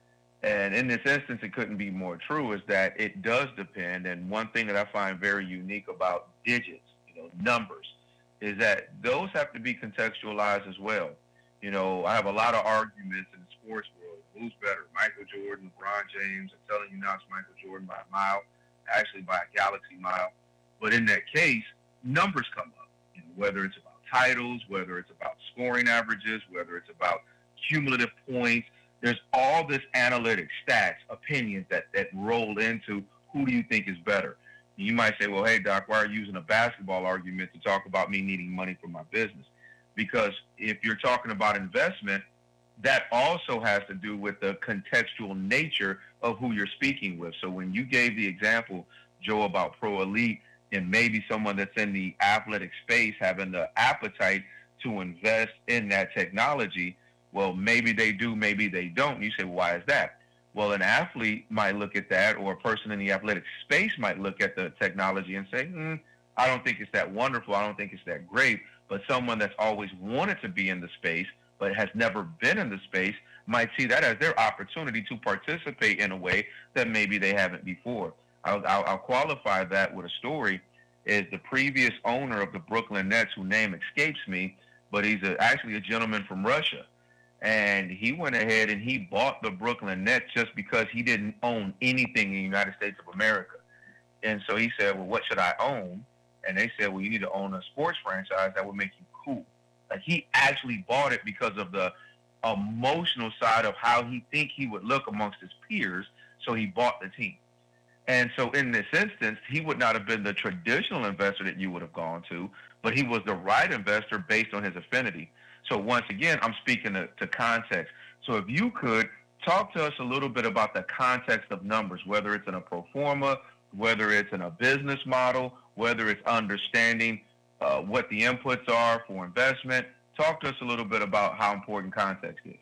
B: And in this instance, it couldn't be more true, is that it does depend. And one thing that I find very unique about digits, you know, numbers, is that those have to be contextualized as well. You know, I have a lot of arguments in the sports world. Who's better, Michael Jordan, LeBron James? I'm telling you now, it's Michael Jordan by a mile, actually by a galaxy mile. But in that case, numbers come up, you know, whether it's about titles, whether it's about scoring averages, whether it's about cumulative points. There's all this analytic stats, opinions that, that roll into who do you think is better. You might say, well, hey, Doc, why are you using a basketball argument to talk about me needing money for my business? Because if you're talking about investment, that also has to do with the contextual nature of who you're speaking with. So when you gave the example, Joe, about Pro Elite and maybe someone that's in the athletic space having the appetite to invest in that technology, well, maybe they do, maybe they don't. You say, well, why is that? Well, an athlete might look at that, or a person in the athletic space might look at the technology and say, hmm, I don't think it's that wonderful. I don't think it's that great. But someone that's always wanted to be in the space but has never been in the space might see that as their opportunity to participate in a way that maybe they haven't before. I'll, I'll, I'll qualify that with a story. Is the previous owner of the Brooklyn Nets, whose name escapes me, but he's a, actually a gentleman from Russia. And he went ahead and he bought the Brooklyn Nets just because he didn't own anything in the United States of America. And so he said, well, what should I own? And they said, well, you need to own a sports franchise that would make you cool. Like, he actually bought it because of the emotional side of how he think he would look amongst his peers. So he bought the team. And so in this instance, he would not have been the traditional investor that you would have gone to, but he was the right investor based on his affinity. So once again, I'm speaking to, to context. So if you could talk to us a little bit about the context of numbers, whether it's in a pro forma, whether it's in a business model, whether it's understanding uh, what the inputs are for investment. Talk to us a little bit about how important context is.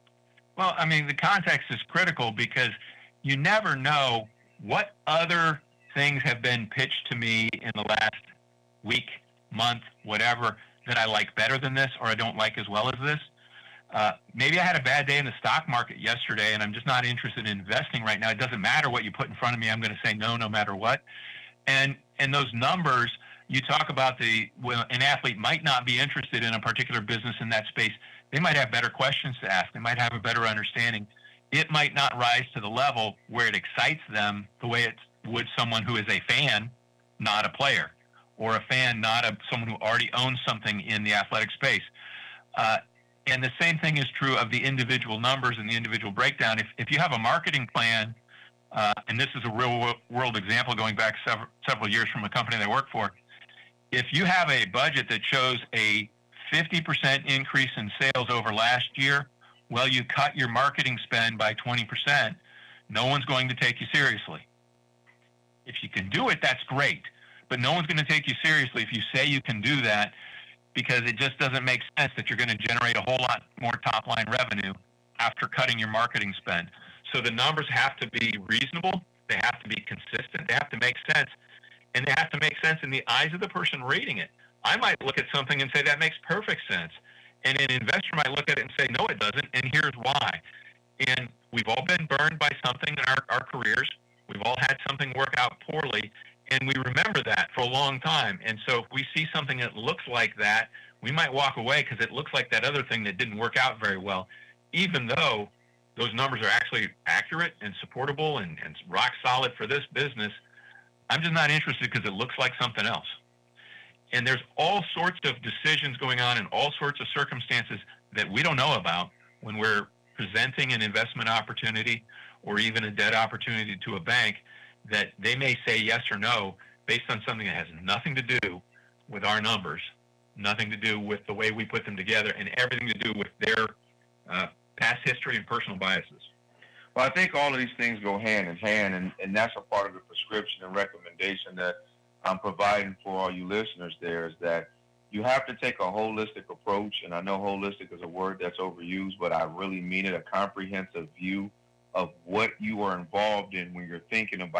C: Well, I mean, the context is critical because you never know what other things have been pitched to me in the last week, month, whatever, that I like better than this or I don't like as well as this. Uh, maybe I had a bad day in the stock market yesterday and I'm just not interested in investing right now. It doesn't matter what you put in front of me. I'm going to say no, no matter what. And and those numbers, you talk about the, well, an athlete might not be interested in a particular business in that space. They might have better questions to ask. They might have a better understanding. It might not rise to the level where it excites them the way it would someone who is a fan, not a player, or a fan, not a, someone who already owns something in the athletic space. Uh, and the same thing is true of the individual numbers and the individual breakdown. If, if you have a marketing plan, uh, and this is a real world example going back several, several years from a company that I work for, if you have a budget that shows a fifty percent increase in sales over last year, well, you cut your marketing spend by twenty percent, no one's going to take you seriously. If you can do it, that's great. But no one's going to take you seriously if you say you can do that, because it just doesn't make sense that you're going to generate a whole lot more top-line revenue after cutting your marketing spend. So the numbers have to be reasonable. They have to be consistent. They have to make sense. And they have to make sense in the eyes of the person reading it. I might look at something and say, that makes perfect sense. And an investor might look at it and say, no, it doesn't, and here's why. And we've all been burned by something in our, our careers. We've all had something work out poorly, and we remember that for a long time. And so if we see something that looks like that, we might walk away because it looks like that other thing that didn't work out very well, even though those numbers are actually accurate and supportable and, and rock solid for this business. I'm just not interested because it looks like something else. And there's all sorts of decisions going on in all sorts of circumstances that we don't know about when we're presenting an investment opportunity or even a debt opportunity to a bank, that they may say yes or no based on something that has nothing to do with our numbers, nothing to do with the way we put them together, and everything to do with their uh, past history and personal biases.
B: Well, I think all of these things go hand in hand, and, and that's a part of the prescription and recommendation that I'm providing for all you listeners there, is that you have to take a holistic approach. And I know holistic is a word that's overused, but I really mean it, a comprehensive view of what you are involved in when you're thinking about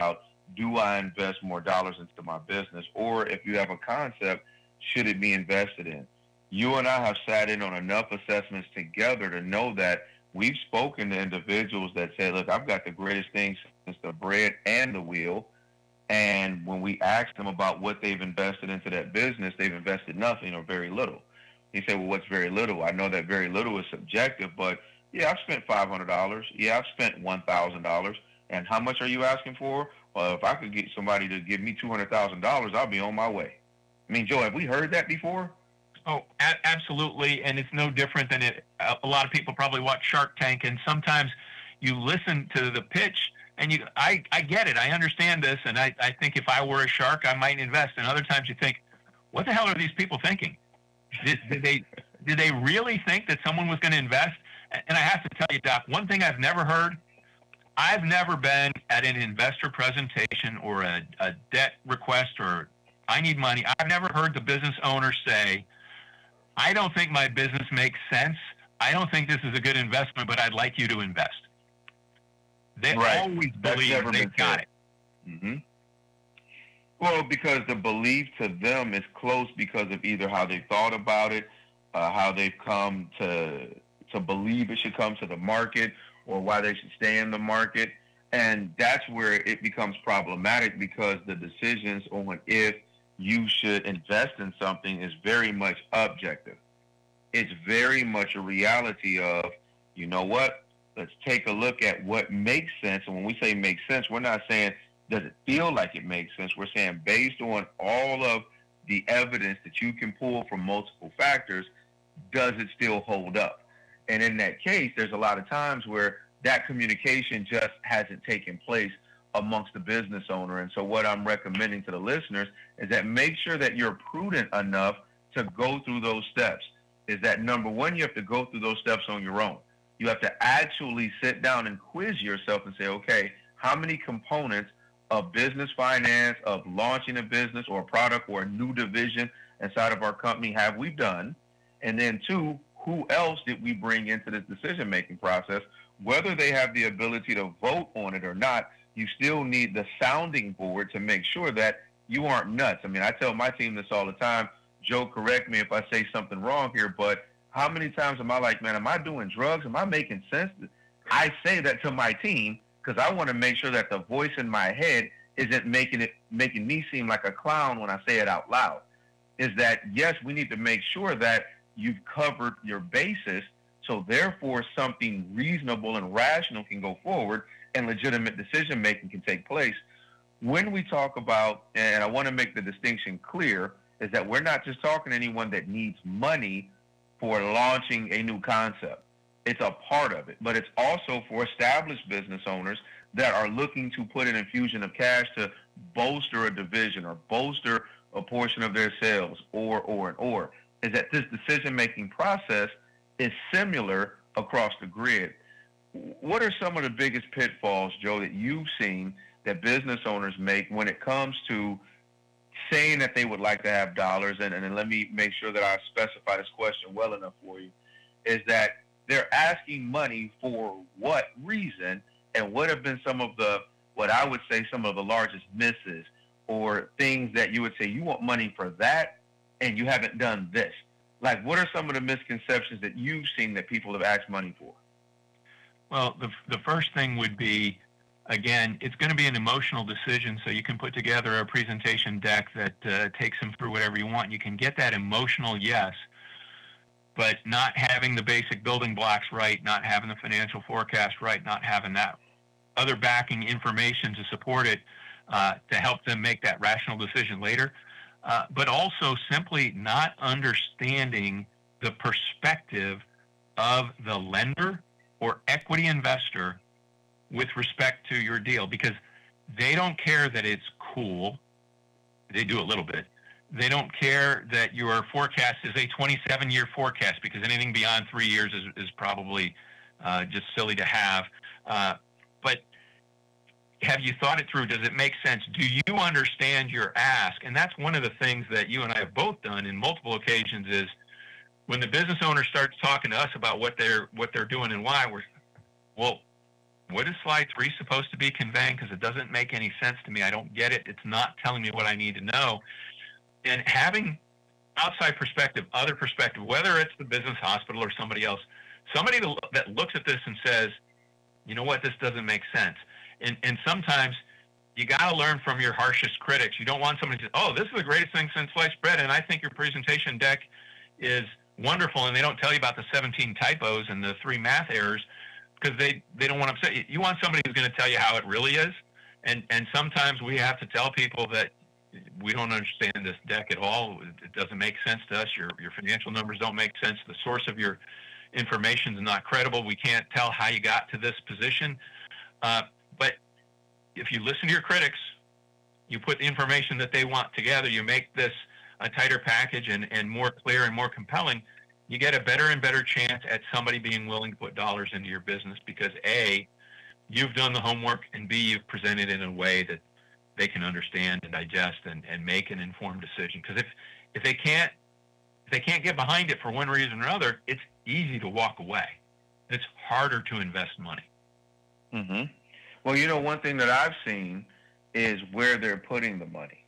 B: do I invest more dollars into my business? Or if you have a concept, should it be invested in? You and I have sat in on enough assessments together to know that we've spoken to individuals that say, look, I've got the greatest things since the bread and the wheel. And when we ask them about what they've invested into that business, they've invested nothing or very little. You say, well, what's very little? I know that very little is subjective, but yeah, I've spent five hundred dollars. Yeah, I've spent one thousand dollars. And how much are you asking for? Well, if I could get somebody to give me two hundred thousand dollars, I'll be on my way. I mean, Joe, have we heard that before?
C: Oh, a- absolutely. And it's no different than it. A lot of people probably watch Shark Tank, and sometimes you listen to the pitch and you, I, I get it. I understand this. And I, I think if I were a shark, I might invest. And other times you think, what the hell are these people thinking? Did, did they, did they really think that someone was going to invest? And I have to tell you, Doc, one thing I've never heard, I've never been at an investor presentation or a, a debt request or I need money. I've never heard the business owner say, I don't think my business makes sense. I don't think this is a good investment, but I'd like you to invest. They
B: right.
C: always
B: That's
C: believe they've got it.
B: Mm-hmm. Well, because the belief to them is close because of either how they thought about it, uh, how they've come to to believe it should come to the market, or why they should stay in the market. And that's where it becomes problematic, because the decisions on if you should invest in something is very much objective. It's very much a reality of, you know what, let's take a look at what makes sense. And when we say makes sense, we're not saying, does it feel like it makes sense? We're saying based on all of the evidence that you can pull from multiple factors, does it still hold up? And in that case, there's a lot of times where that communication just hasn't taken place amongst the business owner. And so what I'm recommending to the listeners is that make sure that you're prudent enough to go through those steps. Is that number one, you have to go through those steps on your own. You have to actually sit down and quiz yourself and say, okay, how many components of business finance, of launching a business or a product or a new division inside of our company have we done? And then two, who else did we bring into this decision-making process? Whether they have the ability to vote on it or not, you still need the sounding board to make sure that you aren't nuts. I mean, I tell my team this all the time. Joe, correct me if I say something wrong here, but how many times am I like, man, am I doing drugs? Am I making sense? I say that to my team because I want to make sure that the voice in my head isn't making it making me seem like a clown when I say it out loud. Is that, yes, we need to make sure that you've covered your basis, so therefore something reasonable and rational can go forward and legitimate decision-making can take place. When we talk about, and I want to make the distinction clear, is that we're not just talking to anyone that needs money for launching a new concept. It's a part of it, but it's also for established business owners that are looking to put an infusion of cash to bolster a division or bolster a portion of their sales, or, or, and or, is that this decision-making process is similar across the grid. What are some of the biggest pitfalls, Joe, that you've seen that business owners make when it comes to saying that they would like to have dollars? And, and let me make sure that I specify this question well enough for you, is that they're asking money for what reason, and what have been some of the, what I would say, some of the largest misses or things that you would say, you want money for that and you haven't done this? Like, what are some of the misconceptions that you've seen that people have asked money for?
C: Well, the, the first thing would be, again, it's going to be an emotional decision, so you can put together a presentation deck that uh, takes them through whatever you want. You can get that emotional yes, but not having the basic building blocks right, not having the financial forecast right, not having that other backing information to support it uh, to help them make that rational decision later, uh, but also simply not understanding the perspective of the lender or equity investor with respect to your deal, because they don't care that it's cool. They do a little bit. They don't care that your forecast is a twenty-seven year forecast, because anything beyond three years is, is probably uh, just silly to have. Uh, but have you thought it through? Does it make sense? Do you understand your ask? And that's one of the things that you and I have both done in multiple occasions, is when the business owner starts talking to us about what they're what they're doing and why, we're, well, what is slide three supposed to be conveying? Because it doesn't make any sense to me. I don't get it. It's not telling me what I need to know. And having outside perspective, other perspective, whether it's the business hospital or somebody else, somebody that looks at this and says, you know what, this doesn't make sense. And, and sometimes you got to learn from your harshest critics. You don't want somebody to say, oh, this is the greatest thing since sliced bread, and I think your presentation deck is wonderful, and they don't tell you about the seventeen typos and the three math errors because they, they don't want to upset you. You want somebody who's going to tell you how it really is. And, and sometimes we have to tell people that we don't understand this deck at all. It doesn't make sense to us. Your, your financial numbers don't make sense. The source of your information is not credible. We can't tell how you got to this position. Uh, but if you listen to your critics, you put the information that they want together, you make this a tighter package and, and more clear and more compelling, you get a better and better chance at somebody being willing to put dollars into your business because A, you've done the homework, and B, you've presented it in a way that they can understand and digest and, and make an informed decision. Because if, if they can't if they can't get behind it for one reason or another, it's easy to walk away. It's harder to invest money.
B: Mm-hmm. Well, you know, one thing that I've seen is where they're putting the money.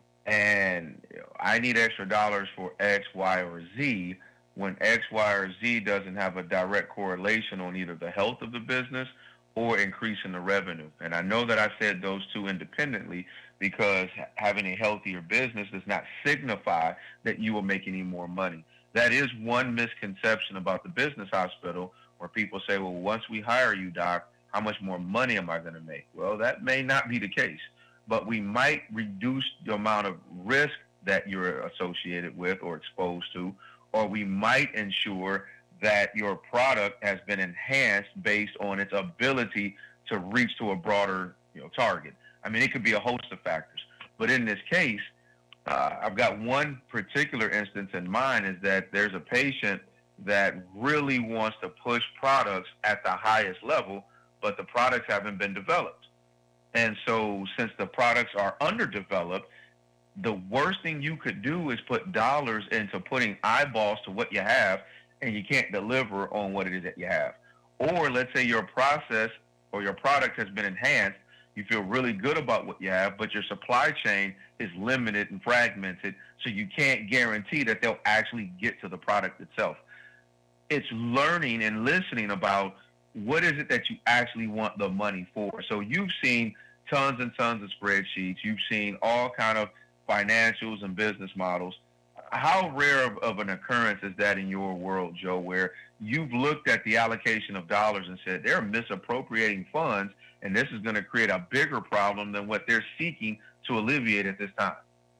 B: And you know, I need extra dollars for X, Y, or Z when X, Y, or Z doesn't have a direct correlation on either the health of the business or increasing the revenue. And I know that I said those two independently because having a healthier business does not signify that you will make any more money. That is one misconception about the business hospital where people say, well, once we hire you, doc, how much more money am I going to make? Well, that may not be the case, but we might reduce the amount of risk that you're associated with or exposed to, or we might ensure that your product has been enhanced based on its ability to reach to a broader, you know, target. I mean, it could be a host of factors. But in this case, uh, I've got one particular instance in mind is that there's a patient that really wants to push products at the highest level, but the products haven't been developed. And so since the products are underdeveloped, the worst thing you could do is put dollars into putting eyeballs to what you have, and you can't deliver on what it is that you have. Or let's say your process or your product has been enhanced, you feel really good about what you have, but your supply chain is limited and fragmented, so you can't guarantee that they'll actually get to the product itself. It's learning and listening about what is it that you actually want the money for. So you've seen tons and tons of spreadsheets. You've seen all kind of financials and business models. How rare of, of an occurrence is that in your world, Joe, where you've looked at the allocation of dollars and said they're misappropriating funds, and this is going to create a bigger problem than what they're seeking to alleviate at this time?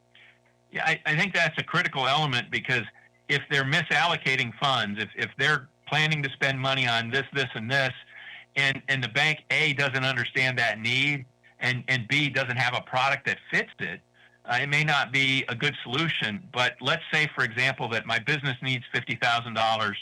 C: Yeah, I, I think that's a critical element because if they're misallocating funds, if, if they're planning to spend money on this, this, and this, and, and the bank, A, doesn't understand that need, and, and B, doesn't have a product that fits it, Uh, it may not be a good solution, but let's say, for example, that my business needs fifty thousand dollars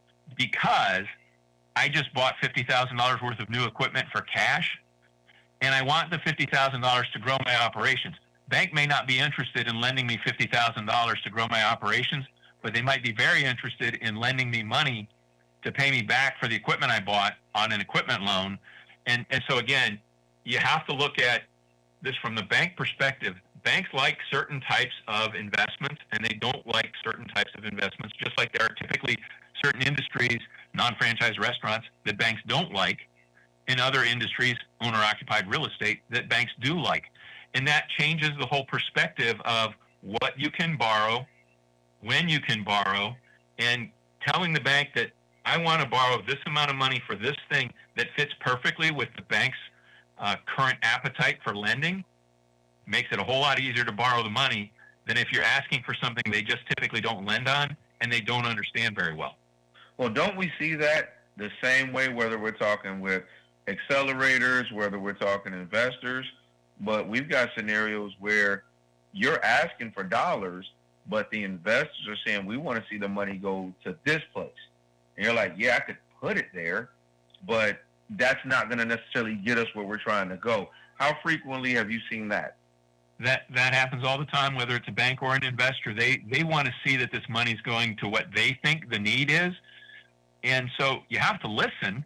C: because I just bought fifty thousand dollars worth of new equipment for cash, and I want the fifty thousand dollars to grow my operations. Bank may not be interested in lending me fifty thousand dollars to grow my operations, but they might be very interested in lending me money to pay me back for the equipment I bought on an equipment loan. And, and so, again, you have to look at this from the bank perspective. Banks like certain types of investments, and they don't like certain types of investments, just like there are typically certain industries, non-franchise restaurants, that banks don't like, in other industries, owner-occupied real estate, that banks do like. And that changes the whole perspective of what you can borrow, when you can borrow, and telling the bank that I want to borrow this amount of money for this thing that fits perfectly with the bank's uh, current appetite for lending makes it a whole lot easier to borrow the money than if you're asking for something they just typically don't lend on and they don't understand very well.
B: Well, don't we see that the same way, whether we're talking with accelerators, whether we're talking investors, but we've got scenarios where you're asking for dollars, but the investors are saying, we want to see the money go to this place. And you're like, yeah, I could put it there, but that's not going to necessarily get us where we're trying to go. How frequently have you seen that?
C: That that happens all the time, whether it's a bank or an investor. They they want to see that this money's going to what they think the need is. And so you have to listen,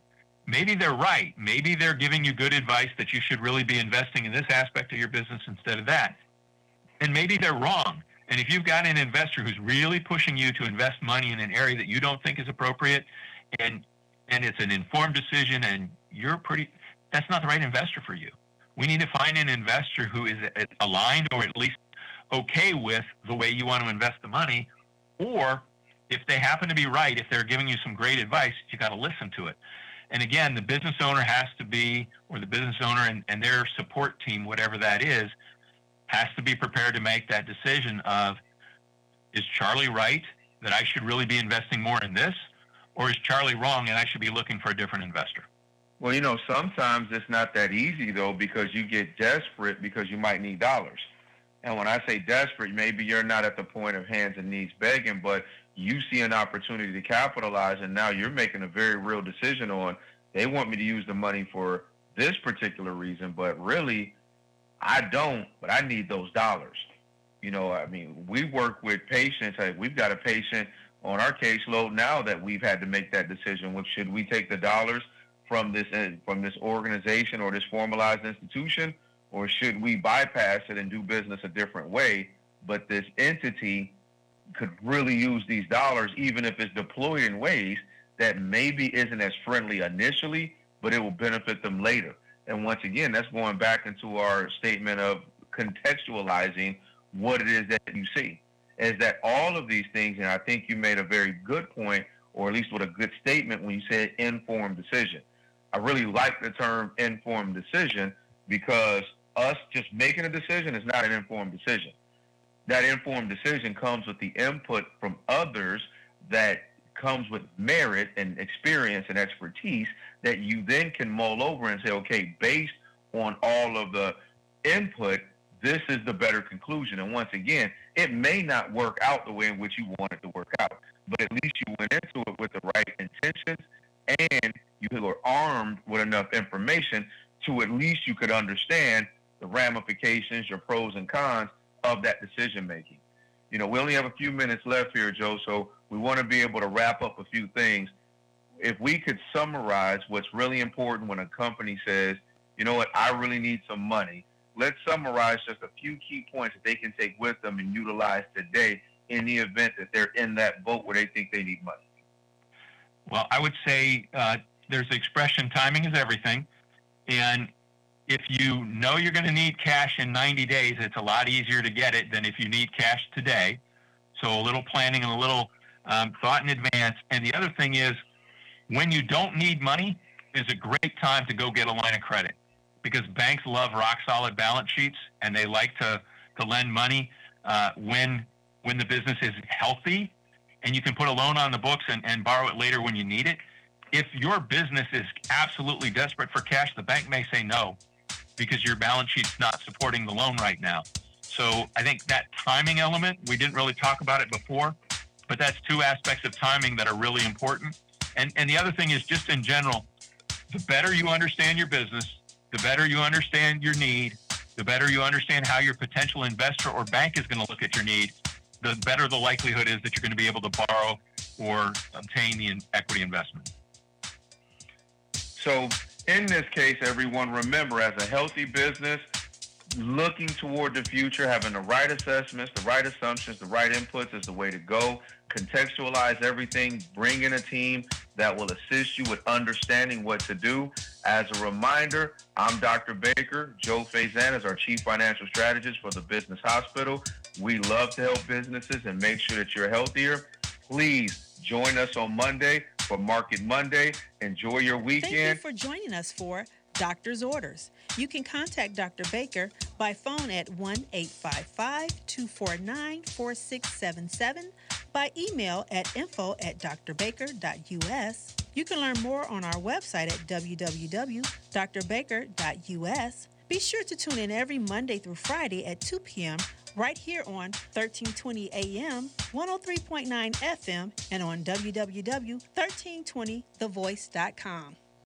C: maybe they're right. Maybe they're giving you good advice that you should really be investing in this aspect of your business instead of that. And maybe they're wrong. And if you've got an investor who's really pushing you to invest money in an area that you don't think is appropriate, and and it's an informed decision, and you're pretty, that's not the right investor for you. We need to find an investor who is aligned or at least okay with the way you want to invest the money. Or if they happen to be right, if they're giving you some great advice, you got to listen to it. And again, the business owner has to be, or the business owner and, and their support team, whatever that is, has to be prepared to make that decision of, is Charlie right that I should really be investing more in this? Or is Charlie wrong and I should be looking for a different investor?
B: Well, you know, sometimes it's not that easy, though, because you get desperate because you might need dollars. And when I say desperate, maybe you're not at the point of hands and knees begging, but you see an opportunity to capitalize, and now you're making a very real decision on, they want me to use the money for this particular reason, but really, I don't, but I need those dollars. You know, I mean, we work with patients. We've got a patient on our caseload now that we've had to make that decision. Which, should we take the dollars from this from this organization or this formalized institution, or should we bypass it and do business a different way? But this entity could really use these dollars, even if it's deployed in ways that maybe isn't as friendly initially, but it will benefit them later. And once again, that's going back into our statement of contextualizing what it is that you see. Is that all of these things, and I think you made a very good point, or at least with a good statement when you said informed decision. I really like the term informed decision, because us just making a decision is not an informed decision. That informed decision comes with the input from others that comes with merit and experience and expertise that you then can mull over and say, okay, based on all of the input, this is the better conclusion. And once again, it may not work out the way in which you want it to work out, but at least you went into it with the right intentions, and you were armed with enough information to at least you could understand the ramifications, your pros and cons of that decision making. You know, we only have a few minutes left here, Joe, so we want to be able to wrap up a few things. If we could summarize what's really important when a company says, you know what, I really need some money, let's summarize just a few key points that they can take with them and utilize today in the event that they're in that boat where they think they need money.
C: Well, I would say uh, there's the expression, timing is everything. And if you know you're going to need cash in ninety days, it's a lot easier to get it than if you need cash today. So a little planning and a little um, thought in advance. And the other thing is, when you don't need money, is a great time to go get a line of credit, because banks love rock-solid balance sheets, and they like to, to lend money uh, when when the business is healthy, and you can put a loan on the books and, and borrow it later when you need it. If your business is absolutely desperate for cash, the bank may say no, because your balance sheet's not supporting the loan right now. So I think that timing element, we didn't really talk about it before, but that's two aspects of timing that are really important. And and the other thing is, just in general, the better you understand your business, the better you understand your need, the better you understand how your potential investor or bank is going to look at your need, the better the likelihood is that you're going to be able to borrow or obtain the equity investment.
B: So in this case, everyone, remember, as a healthy business, looking toward the future, having the right assessments, the right assumptions, the right inputs is the way to go. Contextualize everything, bring in a team that will assist you with understanding what to do. As a reminder, I'm Doctor Baker. Joe Faizan is our Chief Financial Strategist for the Business Hospital. We love to help businesses and make sure that you're healthier. Please join us on Monday for Market Monday. Enjoy your weekend.
A: Thank you for joining us for Doctor's Orders. You can contact Doctor Baker by phone at one eight five five, two four nine, four six seven seven, by email at info at d r baker dot u s. You can learn more on our website at w w w dot d r baker dot u s. Be sure to tune in every Monday through Friday at two p.m. right here on thirteen twenty A M, one oh three point nine F M, and on w w w dot thirteen twenty the voice dot com.